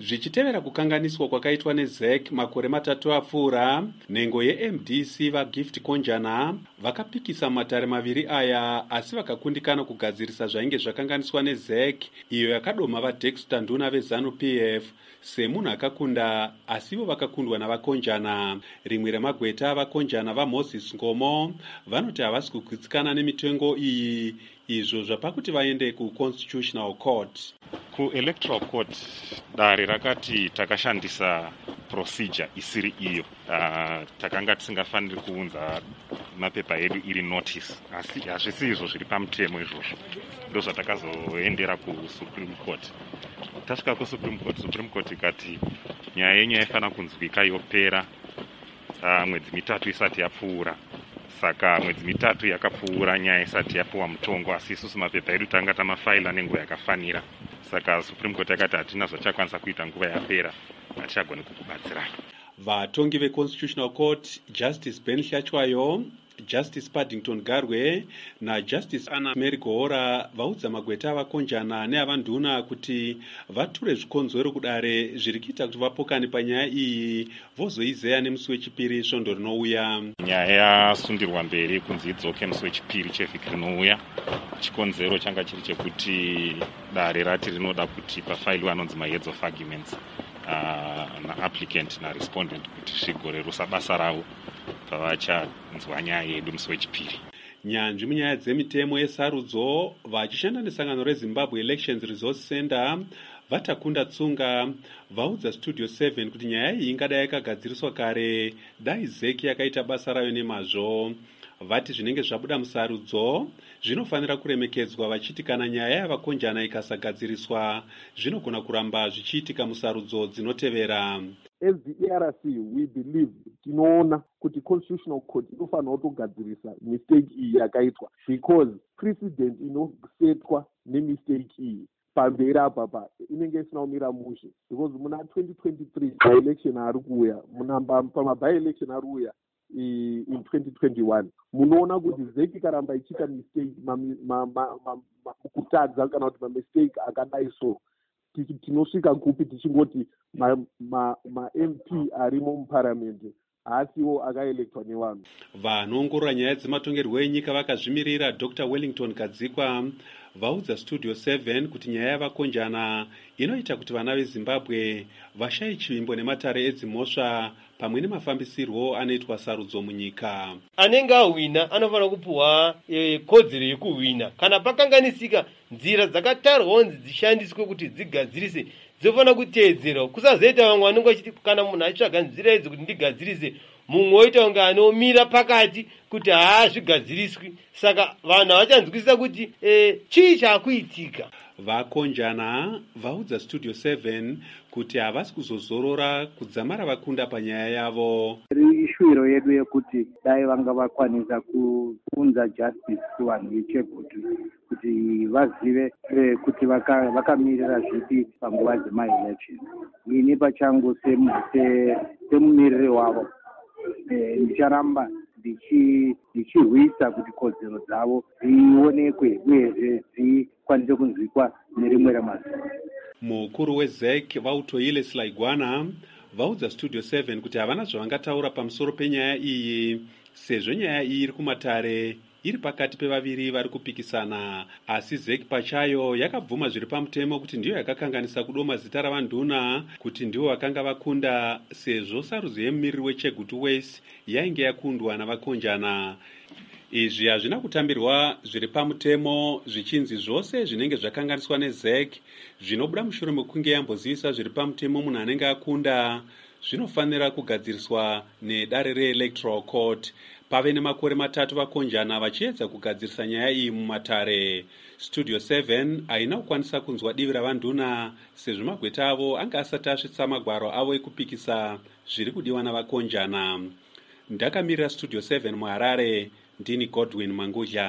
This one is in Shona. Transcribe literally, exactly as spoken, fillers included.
Zvichitevera kukanganiswa kwakaitwa neZ E C makore matatu apfuura, nhengo yeM D C vaGift Konjana vakapikisa matare maviri aya, asi vakakundikana kugadzirisa zvainge zvakanganiswa neZ E C, iyo yakadoma vaDexter Nduna veZanu P F semunhu akakunda, asivo vakakundwa navakonjana. Rimwe remagweta avakonjana vaMoses Ngomo vanoti havasi kugutsikana nemitengo iyi, izvo zvapakuti vaende kuConstitutional Court. KuElectoral Court dare rakati takashandisa procedure isiri iyo. Uh, takanga tisingafaniri kuunza mapepa edu iri notice, asi hazvisi izvo zviri pamutemo izvozvo. Ndo zvatakazoendera kuSupreme Court. Tasvika kuSupreme Court, Supreme Court ikati nyaya yenyu yaifana kunzwika yopera uh, mwedzi mitatu isati yapfuura. Saka mwedzi mitatu yakapfuura nyaya isati yapuwa mutongo, asi isusu mapepa edu tanga tamafaila nenguva yakafanira. Saka Supreme Court yakati hatina zvachakwanisa kuita nguva yapera, hatichagoni kukubatsirani. Vatongi veConstitutional Court, Justice Ben Hlachwayo, Justice Paddington Garwe naJustice Anna Mary Gohora vaudza magweta avakonjana neavanduna kuti vature zvikonzero kudare zviri kuita kuti vapokane panyaya iyi, vozoizeya nemusi wechipiri svondo rinouya. Nyaya yasundirwa mberi kunzi idzoke musi wechipiri chevhiki rinouya. Chikonzero changa chiri chekuti dare rati rinoda kuti pafailiwe anonzi maheads of arguments uh, naapplicant narespondent kuti zvigorerusa basa ravo pavachanzwa nyaya yedu musi wechipiri. Nyanzvi munyaya dzemitemo yesarudzo vachishanda nesangano reZimbabwe Elections Resource Center vatakunda tsunga vaudza Studio seven kuti nyaya iyi ingadai yakagadziriswa kare dai Z E C yakaita basa rayo nemazvo. Vati zvinenge zvabuda musarudzo zvinofanira kuremekedzwa, vachiti kana nyaya yavakonjana ikasagadziriswa zvinogona kuramba zvichiitika musarudzo dzinotevera. As the A R C, we believe tinoona kuti Constitutional Court inofanira kutogadzirisa mistake iyi yakaitwa, because precedent inosetwa nemistake iyi pamberi apa pa inenge isina kumira mushe, because muna twenty twenty-three by-election ari kuuya, pamaby-election ari kuuya in twenty twenty-one, munoona kuti Z E C ikaramba ichiita mistake mukutadza kana kuti mamistake akadai so, tinosvika kupi tichingoti ma-M P arimo muparamendi haasiwo akaelektwa nevanhu. Vanoongorora nyaya dzematongerwo enyika vakazvimirira Doctor Wellington Kadzikwa vaudza Studio seven kuti nyaya yavakonjana inoita kuti vana veZimbabwe vashaye chivimbo nematare edzimhosva pamwe nemafambisirwo anoitwa sarudzo munyika. Anenge ahwina anofanira kupuwa e, kodzero yekuhwina. Kana pakanganisika nzira dzakatarwa dzishandiswe kuti dzigadzirise dzofanira kuteedzerwa, kusazoita vamwe vanenge vachiti kana munhu achitsvaga nzira idzi kuti ndigadzirise, mumwe oita kunge anomira pakati kuti haa zvigadziriswi. Saka vanhu havachanzwisisa kuti e, chii chaakuitika. Vakonjana vaudza Studio seven kuti havasi kuzozorora kudzamara vakunda panyaya yavo. Ishuviro yedu yekuti dai vanga vakwanisa kuunza justice kuvanhu veChegutu kuti vazive eh, kuti vakamirira vaka zvipi panguva dzemaelection. Ini pachangu semumiriri wavo eh, ndicharamba ndichirwisa kuti kodzero dzavo dzionekwe uyezve dzikwanise kunzwikwa nerimwe ramazuva. Mukuru weZ E C Vautoile Slaigwana vaudza Studio seven kuti havana zvavangataura pamusoro penyaya iyi, sezvo nyaya iyi iri kumatare iri pakati pevaviri vari kupikisana, asi Z E C pachayo yakabvuma zviri pamutemo kuti ndiyo yakakanganisa kudoma zita ravanduna kuti ndivo vakanga vakunda, sezvo sarudzo yemumiriri weChegutu West yainge yakundwa navakonjana. Izvi hazvina kutambirwa zviri pamutemo zvichinzi zvose zvinenge zvakanganiswa neZ E C zvinobuda mushure mekunge yambozivisa zviri pamutemo munhu anenge akunda zvinofanira kugadziriswa nedare reElectoral Court. Pave nemakore matatu vakonjana vachiedza kugadzirisa nyaya iyi mumatare. Studio seven haina kukwanisa kunzwa divi ravanduna sezvo magweta avo anga asati asvitsa magwaro avo ekupikisa zviri kudiwa navakonjana. Ndakamirira Studio seven muHarare, ndini Godwin Mangudya.